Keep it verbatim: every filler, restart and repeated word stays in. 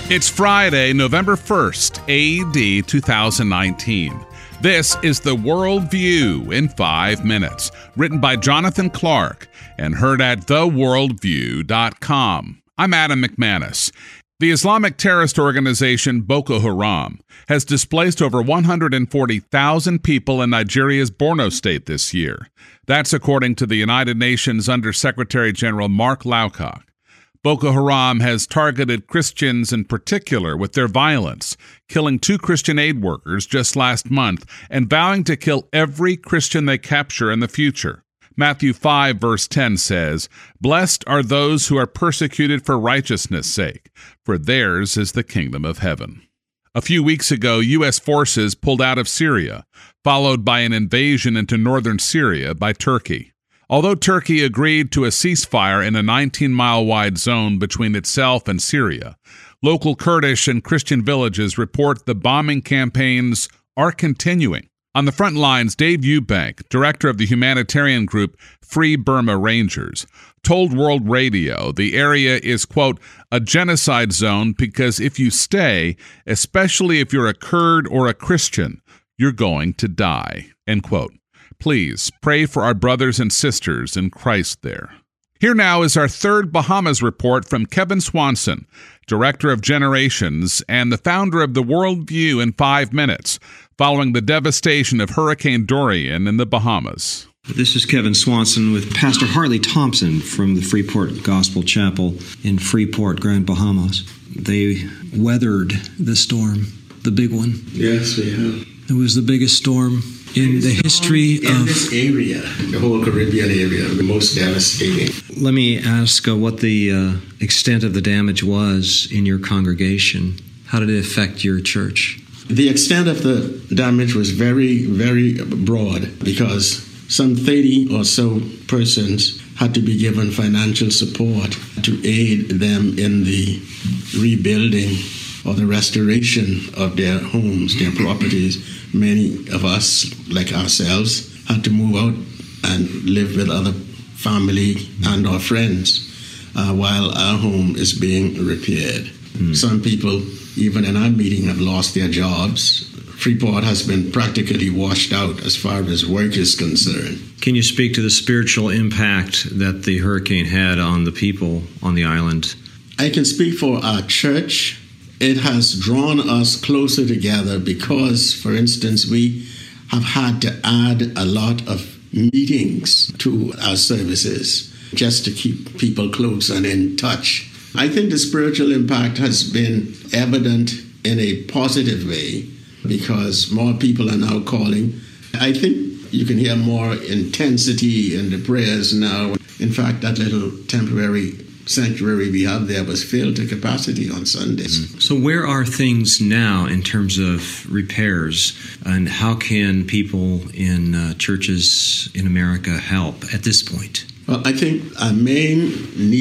It's Friday, November first, A D two thousand nineteen. This is The World View in five minutes, written by Jonathan Clark and heard at the world view dot com. I'm Adam McManus. The Islamic terrorist organization Boko Haram has displaced over one hundred forty thousand people in Nigeria's Borno state this year. That's according to the United Nations Under-Secretary General Mark Lowcock. Boko Haram has targeted Christians in particular with their violence, killing two Christian aid workers just last month and vowing to kill every Christian they capture in the future. Matthew five verse ten says, "Blessed are those who are persecuted for righteousness' sake, for theirs is the kingdom of heaven." A few weeks ago, U S forces pulled out of Syria, followed by an invasion into northern Syria by Turkey. Although Turkey agreed to a ceasefire in a nineteen-mile-wide zone between itself and Syria, local Kurdish and Christian villages report the bombing campaigns are continuing. On the front lines, Dave Eubank, director of the humanitarian group Free Burma Rangers, told World Radio the area is, quote, a genocide zone because if you stay, especially if you're a Kurd or a Christian, you're going to die, end quote. Please pray for our brothers and sisters in Christ there. Here now is our third Bahamas report from Kevin Swanson, director of Generations and the founder of The World View in five minutes, following the devastation of Hurricane Dorian in the Bahamas. This is Kevin Swanson with Pastor Harley Thompson from the Freeport Gospel Chapel in Freeport, Grand Bahamas. They weathered the storm, the big one. Yes, we have. It was the biggest storm in the history in of this area, the whole Caribbean area, the most devastating. Let me ask uh, what the uh, extent of the damage was in your congregation. How did it affect your church? The extent of the damage was very, very broad because some thirty or so persons had to be given financial support to aid them in the rebuilding or the restoration of their homes, their properties. Many of us, like ourselves, had to move out and live with other family and our friends uh, while our home is being repaired. Mm. Some people, even in our meeting, have lost their jobs. Freeport has been practically washed out as far as work is concerned. Can you speak to the spiritual impact that the hurricane had on the people on the island? I can speak for our church. It has drawn us closer together because, for instance, we have had to add a lot of meetings to our services just to keep people close and in touch. I think the spiritual impact has been evident in a positive way because more people are now calling. I think you can hear more intensity in the prayers now. In fact, that little temporary sanctuary we have there was filled to capacity on Sundays. So where are things now in terms of repairs, and how can people in uh, churches in America help at this point? Well, I think our main need